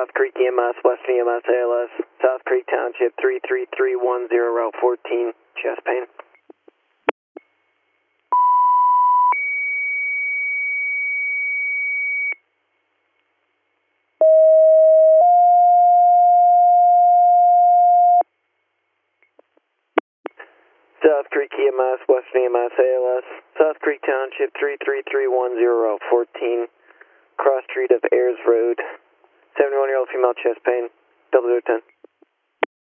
South Creek EMS, Western EMS, ALS, South Creek Township 33310, Route 14, chest pain. South Creek EMS, Western EMS, ALS, South Creek Township 33310, Route 14, cross street of Ayers Road, 71-year-old female, chest pain, 0010.